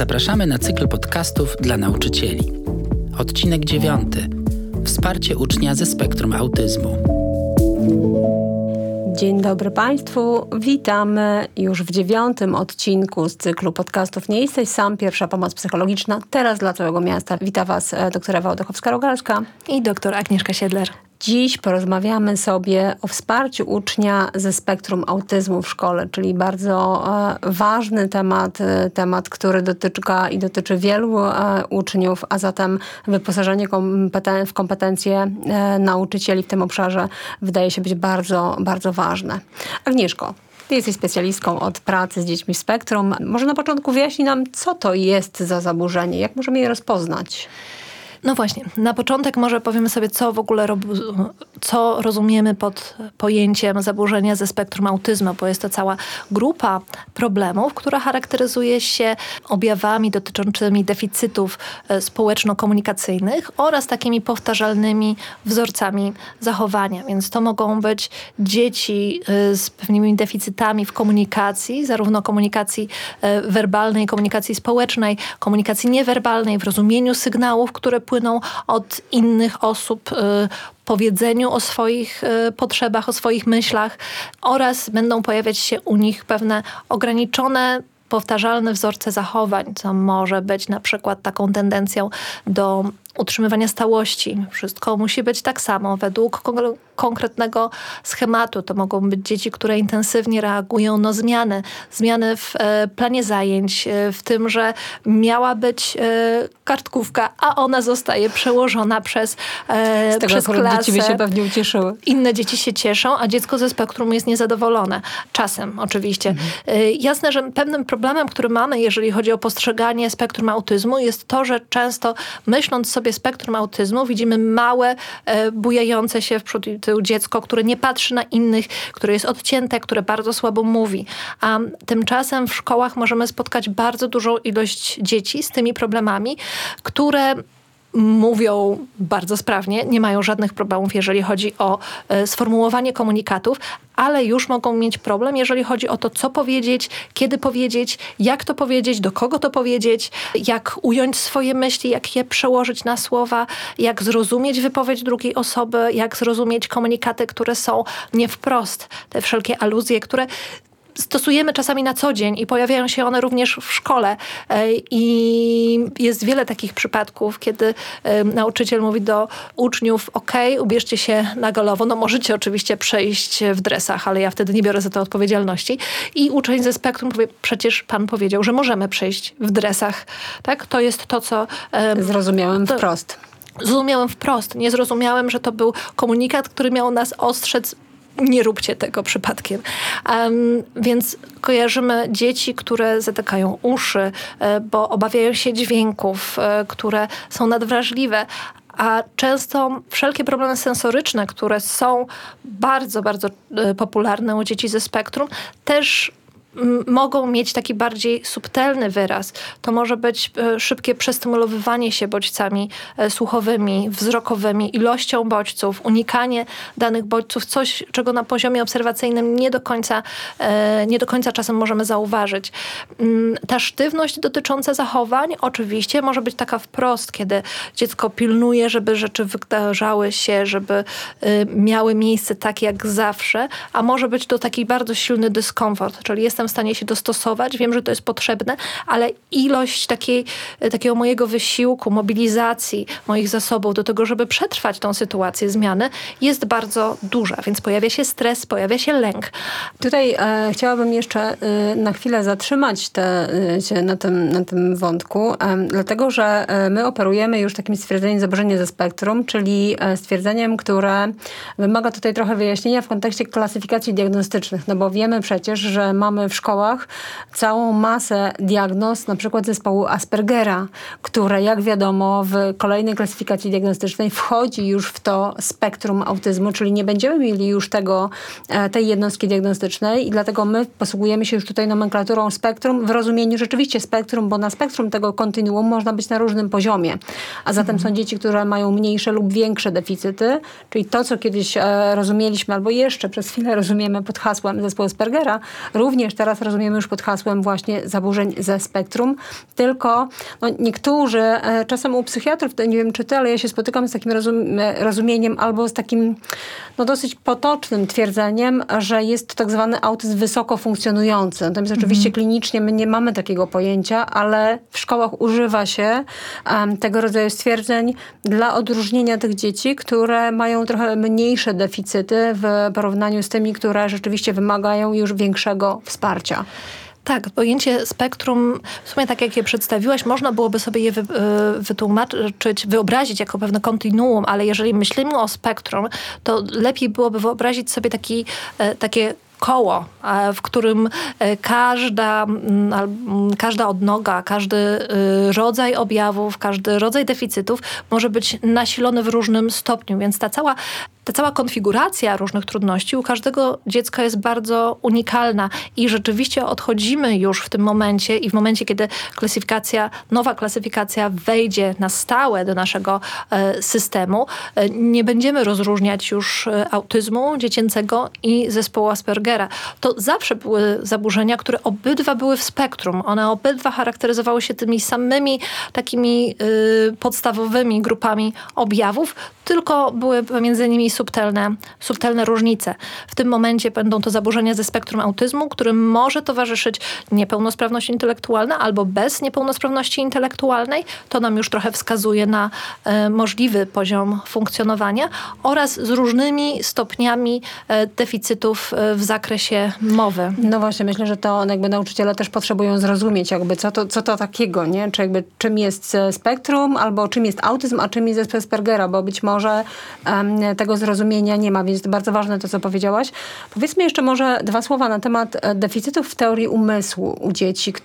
Zapraszamy na cykl podcastów dla nauczycieli. Odcinek 9. Wsparcie ucznia ze spektrum autyzmu. Dzień dobry Państwu. Witamy już w 9. odcinku z cyklu podcastów Nie jesteś sam. Pierwsza pomoc psychologiczna. Teraz dla całego miasta. Wita Was dr Ewa Oldechowska-Rogalska i dr Agnieszka Siedler. Dziś porozmawiamy sobie o wsparciu ucznia ze spektrum autyzmu w szkole, czyli bardzo ważny temat, który dotyczy wielu uczniów, a zatem wyposażenie w kompetencje nauczycieli w tym obszarze wydaje się być bardzo, bardzo ważne. Agnieszko, Ty jesteś specjalistką od pracy z dziećmi w spektrum. Może na początku wyjaśnij nam, co to jest za zaburzenie, jak możemy je rozpoznać? No właśnie, na początek może powiemy sobie, co rozumiemy pod pojęciem zaburzenia ze spektrum autyzmu, bo jest to cała grupa problemów, która charakteryzuje się objawami dotyczącymi deficytów społeczno-komunikacyjnych oraz takimi powtarzalnymi wzorcami zachowania. Więc to mogą być dzieci z pewnymi deficytami w komunikacji, zarówno komunikacji werbalnej, komunikacji społecznej, komunikacji niewerbalnej, w rozumieniu sygnałów, które płyną od innych osób, powiedzeniu o swoich potrzebach, o swoich myślach oraz będą pojawiać się u nich pewne ograniczone, powtarzalne wzorce zachowań, co może być na przykład taką tendencją do utrzymywania stałości. Wszystko musi być tak samo, według konkretnego schematu. To mogą być dzieci, które intensywnie reagują na zmiany w planie zajęć, w tym, że miała być kartkówka, a ona zostaje przełożona przez klasę. Dzieci by się pewnie ucieszyły. Inne dzieci się cieszą, a dziecko ze spektrum jest niezadowolone. Czasem oczywiście. Jasne, że pewnym problemem, który mamy, jeżeli chodzi o postrzeganie spektrum autyzmu, jest to, że często myśląc sobie spektrum autyzmu, widzimy małe, bujające się w przód i tył dziecko, które nie patrzy na innych, które jest odcięte, które bardzo słabo mówi. A tymczasem w szkołach możemy spotkać bardzo dużą ilość dzieci z tymi problemami, które mówią bardzo sprawnie, nie mają żadnych problemów, jeżeli chodzi o sformułowanie komunikatów, ale już mogą mieć problem, jeżeli chodzi o to, co powiedzieć, kiedy powiedzieć, jak to powiedzieć, do kogo to powiedzieć, jak ująć swoje myśli, jak je przełożyć na słowa, jak zrozumieć wypowiedź drugiej osoby, jak zrozumieć komunikaty, które są nie wprost, te wszelkie aluzje, które stosujemy czasami na co dzień i pojawiają się one również w szkole. I jest wiele takich przypadków, kiedy nauczyciel mówi do uczniów: ubierzcie się na golowo. No możecie oczywiście przejść w dresach, ale ja wtedy nie biorę za to odpowiedzialności. I uczeń ze spektrum powie: przecież pan powiedział, że możemy przejść w dresach. Tak? To jest to, co... Zrozumiałem wprost. Zrozumiałem wprost. Nie zrozumiałem, że to był komunikat, który miał nas ostrzec: nie róbcie tego przypadkiem. Więc kojarzymy dzieci, które zatykają uszy, bo obawiają się dźwięków, które są nadwrażliwe. A często wszelkie problemy sensoryczne, które są bardzo, bardzo popularne u dzieci ze spektrum, też mogą mieć taki bardziej subtelny wyraz. To może być szybkie przestymulowywanie się bodźcami słuchowymi, wzrokowymi, ilością bodźców, unikanie danych bodźców, coś, czego na poziomie obserwacyjnym nie do końca czasem możemy zauważyć. Ta sztywność dotycząca zachowań oczywiście może być taka wprost, kiedy dziecko pilnuje, żeby rzeczy wydarzały się, żeby miały miejsce tak jak zawsze, a może być to taki bardzo silny dyskomfort, czyli jestem w stanie się dostosować, wiem, że to jest potrzebne, ale ilość takiego mojego wysiłku, mobilizacji moich zasobów do tego, żeby przetrwać tą sytuację zmiany, jest bardzo duża, więc pojawia się stres, pojawia się lęk. Tutaj chciałabym jeszcze na chwilę zatrzymać się na tym wątku, dlatego, że my operujemy już takim stwierdzeniem zaburzenia ze spektrum, czyli stwierdzeniem, które wymaga tutaj trochę wyjaśnienia w kontekście klasyfikacji diagnostycznych, no bo wiemy przecież, że mamy w szkołach całą masę diagnoz, na przykład zespołu Aspergera, które, jak wiadomo, w kolejnej klasyfikacji diagnostycznej wchodzi już w to spektrum autyzmu, czyli nie będziemy mieli już tej jednostki diagnostycznej i dlatego my posługujemy się już tutaj nomenklaturą spektrum w rozumieniu rzeczywiście spektrum, bo na spektrum tego kontinuum można być na różnym poziomie. A zatem są dzieci, które mają mniejsze lub większe deficyty, czyli to, co kiedyś rozumieliśmy albo jeszcze przez chwilę rozumiemy pod hasłem zespołu Aspergera, również teraz rozumiemy już pod hasłem właśnie zaburzeń ze spektrum. Tylko niektórzy, czasem u psychiatrów, to nie wiem czy ty, ale ja się spotykam z takim rozumieniem albo z takim dosyć potocznym twierdzeniem, że jest to tak zwany autyzm wysoko funkcjonujący. Natomiast oczywiście klinicznie my nie mamy takiego pojęcia, ale w szkołach używa się tego rodzaju stwierdzeń dla odróżnienia tych dzieci, które mają trochę mniejsze deficyty w porównaniu z tymi, które rzeczywiście wymagają już większego wsparcia. Tak, pojęcie spektrum, w sumie tak jak je przedstawiłaś, można byłoby sobie je wytłumaczyć, wyobrazić jako pewne kontinuum, ale jeżeli myślimy o spektrum, to lepiej byłoby wyobrazić sobie takie koło, w którym każda odnoga, każdy rodzaj objawów, każdy rodzaj deficytów może być nasilony w różnym stopniu, więc ta cała konfiguracja różnych trudności u każdego dziecka jest bardzo unikalna i rzeczywiście odchodzimy już w tym momencie i w momencie, kiedy nowa klasyfikacja wejdzie na stałe do naszego systemu, nie będziemy rozróżniać już autyzmu dziecięcego i zespołu Aspergera. To zawsze były zaburzenia, które obydwa były w spektrum. One obydwa charakteryzowały się tymi samymi takimi podstawowymi grupami objawów, tylko były pomiędzy nimi subtelne różnice. W tym momencie będą to zaburzenia ze spektrum autyzmu, którym może towarzyszyć niepełnosprawność intelektualna albo bez niepełnosprawności intelektualnej. To nam już trochę wskazuje na możliwy poziom funkcjonowania oraz z różnymi stopniami deficytów w zakresie mowy. No właśnie, myślę, że to jakby nauczyciele też potrzebują zrozumieć jakby co to takiego, nie? Czy jakby czym jest spektrum albo czym jest autyzm, a czym jest zespół Aspergera, bo być może tego zrozumienia nie ma, więc to bardzo ważne to, co powiedziałaś. Powiedzmy jeszcze może 2 słowa na temat deficytów w teorii umysłu u dzieci,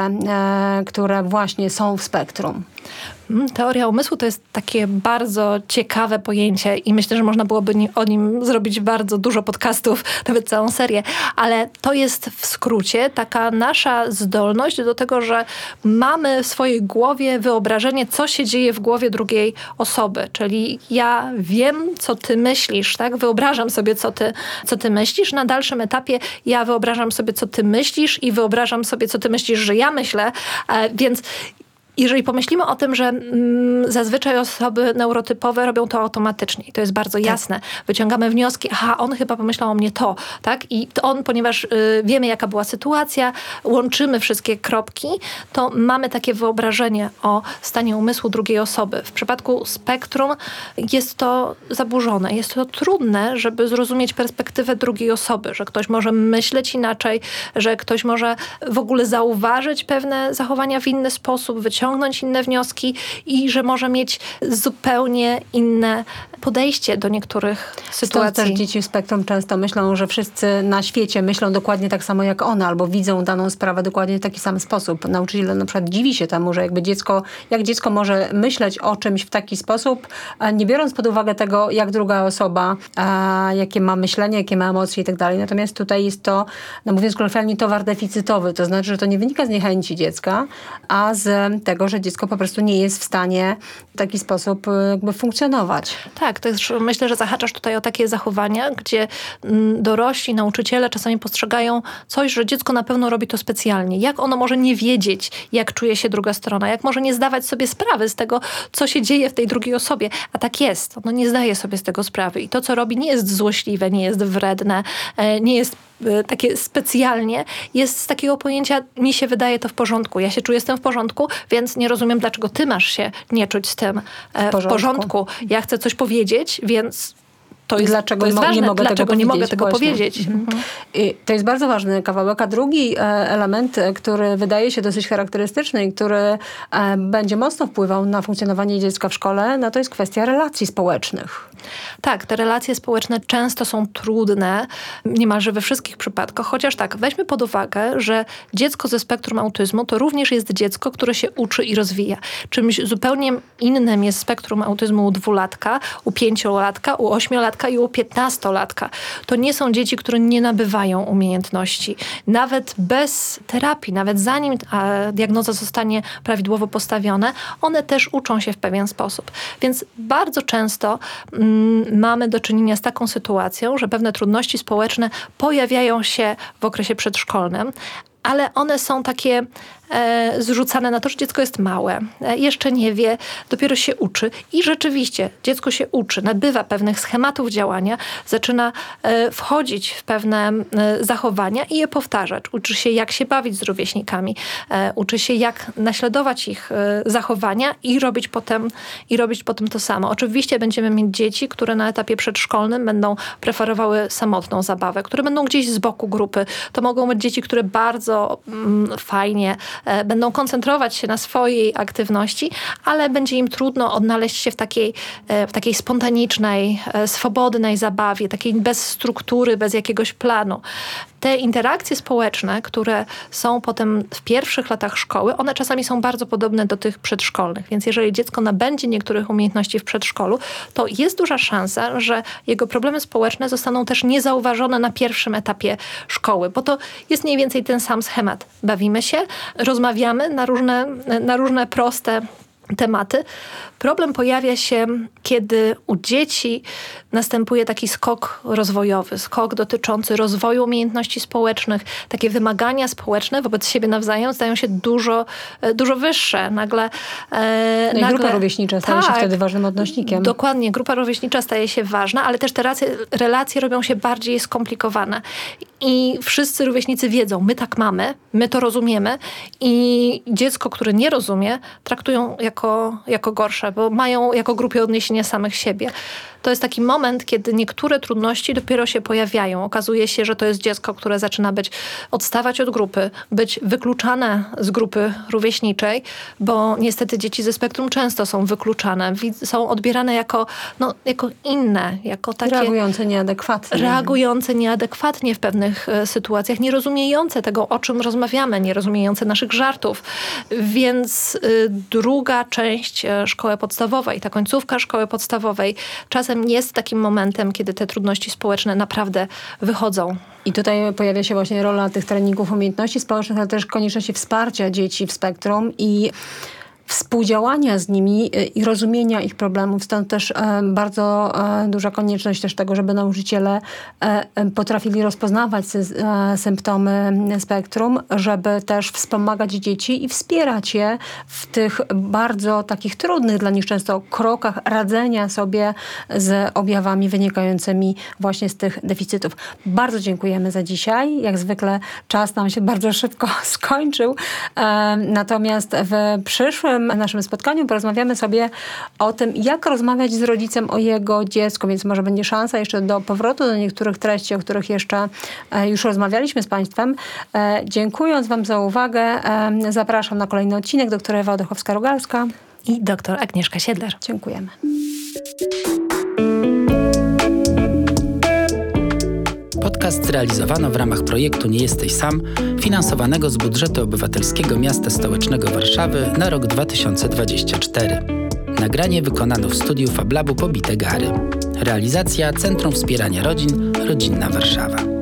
które właśnie są w spektrum. Teoria umysłu to jest takie bardzo ciekawe pojęcie i myślę, że można byłoby o nim zrobić bardzo dużo podcastów, nawet całą serię, ale to jest w skrócie taka nasza zdolność do tego, że mamy w swojej głowie wyobrażenie, co się dzieje w głowie drugiej osoby, czyli ja wiem, co ty myślisz, tak? Wyobrażam sobie, co ty myślisz. Na dalszym etapie ja wyobrażam sobie, co ty myślisz i wyobrażam sobie, co ty myślisz, że ja myślę, więc jeżeli pomyślimy o tym, że zazwyczaj osoby neurotypowe robią to automatycznie i to jest bardzo jasne. Wyciągamy wnioski, on chyba pomyślał o mnie to, tak? I on, ponieważ wiemy, jaka była sytuacja, łączymy wszystkie kropki, to mamy takie wyobrażenie o stanie umysłu drugiej osoby. W przypadku spektrum jest to zaburzone. Jest to trudne, żeby zrozumieć perspektywę drugiej osoby, że ktoś może myśleć inaczej, że ktoś może w ogóle zauważyć pewne zachowania w inny sposób, wyciągnąć inne wnioski i że może mieć zupełnie inne podejście do niektórych sytuacji. Stąd też dzieci w spektrum często myślą, że wszyscy na świecie myślą dokładnie tak samo jak one, albo widzą daną sprawę dokładnie w taki sam sposób. Nauczyciel na przykład dziwi się temu, że jak dziecko może myśleć o czymś w taki sposób, nie biorąc pod uwagę tego, jak druga osoba, jakie ma myślenie, jakie ma emocje i tak dalej. Natomiast tutaj jest to, mówiąc kolokwialnie, towar deficytowy. To znaczy, że to nie wynika z niechęci dziecka, a z tego, że dziecko po prostu nie jest w stanie w taki sposób jakby funkcjonować. Tak, też myślę, że zahaczasz tutaj o takie zachowania, gdzie dorośli nauczyciele czasami postrzegają coś, że dziecko na pewno robi to specjalnie. Jak ono może nie wiedzieć, jak czuje się druga strona? Jak może nie zdawać sobie sprawy z tego, co się dzieje w tej drugiej osobie? A tak jest. Ono nie zdaje sobie z tego sprawy. I to, co robi, nie jest złośliwe, nie jest wredne, nie jest takie specjalnie, jest z takiego pojęcia, mi się wydaje to w porządku. Ja się czuję z tym w porządku, więc nie rozumiem, dlaczego ty masz się nie czuć z tym w porządku. Ja chcę coś powiedzieć, więc to jest ważne. Dlaczego nie mogę tego powiedzieć? I to jest bardzo ważny kawałek. A drugi element, który wydaje się dosyć charakterystyczny i który będzie mocno wpływał na funkcjonowanie dziecka w szkole, no to jest kwestia relacji społecznych. Tak, te relacje społeczne często są trudne, niemalże we wszystkich przypadkach. Chociaż tak, weźmy pod uwagę, że dziecko ze spektrum autyzmu to również jest dziecko, które się uczy i rozwija. Czymś zupełnie innym jest spektrum autyzmu u 2-latka, u 5-latka, u 8-latka, 10-latka i u 15-latka. To nie są dzieci, które nie nabywają umiejętności. Nawet bez terapii, nawet zanim diagnoza zostanie prawidłowo postawiona, one też uczą się w pewien sposób. Więc bardzo często mamy do czynienia z taką sytuacją, że pewne trudności społeczne pojawiają się w okresie przedszkolnym, ale one są takie zrzucane na to, że dziecko jest małe, jeszcze nie wie, dopiero się uczy i rzeczywiście dziecko się uczy, nabywa pewnych schematów działania, zaczyna wchodzić w pewne zachowania i je powtarzać. Uczy się, jak się bawić z rówieśnikami, uczy się, jak naśladować ich zachowania i robić potem to samo. Oczywiście będziemy mieć dzieci, które na etapie przedszkolnym będą preferowały samotną zabawę, które będą gdzieś z boku grupy. To mogą być dzieci, które bardzo fajnie będą koncentrować się na swojej aktywności, ale będzie im trudno odnaleźć się w takiej spontanicznej, swobodnej zabawie, takiej bez struktury, bez jakiegoś planu. Te interakcje społeczne, które są potem w pierwszych latach szkoły, one czasami są bardzo podobne do tych przedszkolnych. Więc jeżeli dziecko nabędzie niektórych umiejętności w przedszkolu, to jest duża szansa, że jego problemy społeczne zostaną też niezauważone na pierwszym etapie szkoły, bo to jest mniej więcej ten sam schemat. Bawimy się, rozmawiamy na różne proste tematy. Problem pojawia się, kiedy u dzieci następuje taki skok rozwojowy, skok dotyczący rozwoju umiejętności społecznych. Takie wymagania społeczne wobec siebie nawzajem stają się dużo wyższe. Nagle grupa rówieśnicza staje się wtedy ważnym odnośnikiem. Dokładnie, grupa rówieśnicza staje się ważna, ale też te relacje robią się bardziej skomplikowane. I wszyscy rówieśnicy wiedzą, my tak mamy, my to rozumiemy i dziecko, które nie rozumie, traktują jako gorsze, bo mają jako grupie odniesienia samych siebie. To jest taki moment, kiedy niektóre trudności dopiero się pojawiają. Okazuje się, że to jest dziecko, które zaczyna odstawać od grupy, być wykluczane z grupy rówieśniczej, bo niestety dzieci ze spektrum często są wykluczane, są odbierane jako inne, jako takie... Reagujące nieadekwatnie w pewnych sytuacjach, nie rozumiejące tego, o czym rozmawiamy, nie rozumiejące naszych żartów. Więc druga część szkoły podstawowej, ta końcówka szkoły podstawowej, czasem jest takim momentem, kiedy te trudności społeczne naprawdę wychodzą. I tutaj pojawia się właśnie rola tych treningów umiejętności społecznych, ale też konieczności wsparcia dzieci w spektrum i współdziałania z nimi i rozumienia ich problemów. Stąd też bardzo duża konieczność też tego, żeby nauczyciele potrafili rozpoznawać symptomy spektrum, żeby też wspomagać dzieci i wspierać je w tych bardzo takich trudnych dla nich często krokach radzenia sobie z objawami wynikającymi właśnie z tych deficytów. Bardzo dziękujemy za dzisiaj. Jak zwykle czas nam się bardzo szybko skończył. Natomiast w przyszłym naszym spotkaniu porozmawiamy sobie o tym, jak rozmawiać z rodzicem o jego dziecku, więc może będzie szansa jeszcze do powrotu do niektórych treści, o których jeszcze już rozmawialiśmy z Państwem. Dziękując Wam za uwagę, zapraszam na kolejny odcinek. Doktora Ewa Oddechowska-Rogalska i doktor Agnieszka Siedler. Dziękujemy. Podcast zrealizowano w ramach projektu Nie jesteś sam, finansowanego z budżetu obywatelskiego Miasta Stołecznego Warszawy na rok 2024. Nagranie wykonano w studiu FabLabu Pobite Gary. Realizacja Centrum Wspierania Rodzin, Rodzinna Warszawa.